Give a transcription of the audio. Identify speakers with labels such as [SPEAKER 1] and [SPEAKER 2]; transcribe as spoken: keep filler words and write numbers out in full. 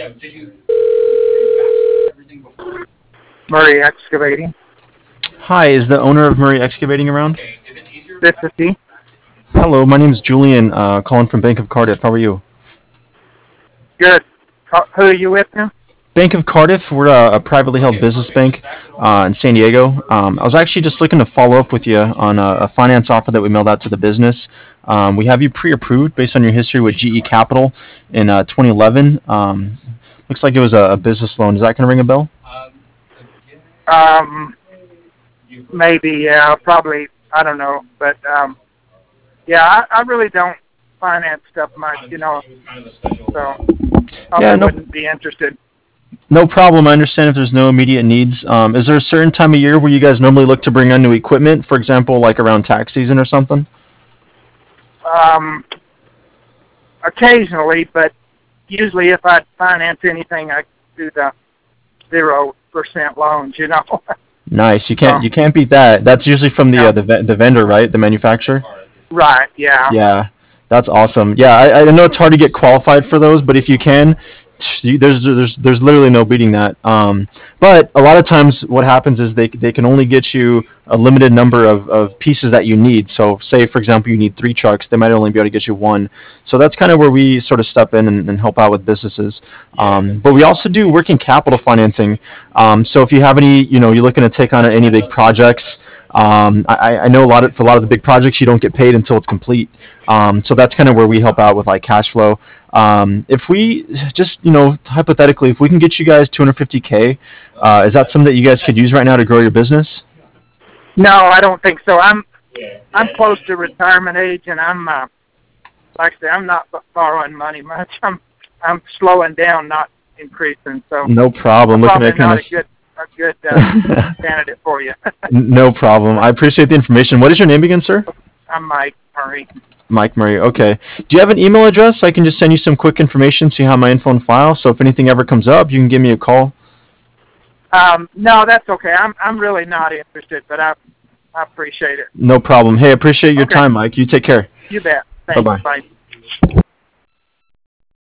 [SPEAKER 1] Murray Excavating.
[SPEAKER 2] Hi, is the owner of Murray Excavating around?
[SPEAKER 1] This is he.
[SPEAKER 2] Hello, my name is Julian, uh, calling from Bank of Cardiff. How are you?
[SPEAKER 1] Good. Ho- Who are you with now?
[SPEAKER 2] Bank of Cardiff, we're a, a privately held business bank uh, in San Diego. Um, I was actually just looking to follow up with you on a, a finance offer that we mailed out to the business. Um, we have you pre-approved based on your history with G E Capital in uh, twenty eleven. Um, looks like it was a, a business loan. Is that going to ring a bell?
[SPEAKER 1] Um, maybe, yeah, probably, I don't know. But, um, yeah, I, I really don't finance stuff much, you know, so I
[SPEAKER 2] Yeah, no,
[SPEAKER 1] wouldn't be interested.
[SPEAKER 2] no problem. I understand if there's no immediate needs. Um, is there a certain time of year where you guys normally look to bring on new equipment? For example, like around tax season or something?
[SPEAKER 1] Um, occasionally, but usually if I finance anything, I do the zero percent loans, you know.
[SPEAKER 2] Nice. You
[SPEAKER 1] So,
[SPEAKER 2] can't you can't beat that. That's usually from the uh,
[SPEAKER 1] no.
[SPEAKER 2] the ve- the vendor, right? The manufacturer.
[SPEAKER 1] Right, yeah.
[SPEAKER 2] Yeah, that's awesome. Yeah, I, I know it's hard to get qualified for those, but if you can, you, there's there's there's literally no beating that. Um, but a lot of times, what happens is they they can only get you a limited number of, of pieces that you need. So, say for example, you need three trucks, they might only be able to get you one. So that's kind of where we sort of step in and, and help out with businesses. Um, but we also do working capital financing. Um, so if you have any, you know, you're looking to take on any big projects. Um, I, I know a lot of for a lot of the big projects you don't get paid until it's complete. Um, so that's kind of where we help out with like cash flow. Um, if we just you know hypothetically, if we can get you guys two hundred fifty k, uh, is that something that you guys could use right now to grow your business?
[SPEAKER 1] No, I don't think so. I'm I'm close to retirement age, and I'm uh, like I say, I'm not b- borrowing money much. I'm I'm slowing down, not increasing. So
[SPEAKER 2] No problem.
[SPEAKER 1] I'm
[SPEAKER 2] Looking
[SPEAKER 1] probably
[SPEAKER 2] at kind
[SPEAKER 1] not
[SPEAKER 2] of
[SPEAKER 1] a good a good uh, candidate for you.
[SPEAKER 2] no problem. I appreciate the information. What is your name again, sir?
[SPEAKER 1] I'm Mike Murray.
[SPEAKER 2] Mike Murray. Okay. Do you have an email address? I can just send you some quick information so you have my info and file. So if anything ever comes up, you can give me a call.
[SPEAKER 1] Um, no, that's okay. I'm I'm really not interested, but I I appreciate it.
[SPEAKER 2] No problem. Hey, appreciate your
[SPEAKER 1] Okay.
[SPEAKER 2] time, Mike. You take care.
[SPEAKER 1] You bet. Thanks.
[SPEAKER 2] Bye-bye.
[SPEAKER 1] Bye.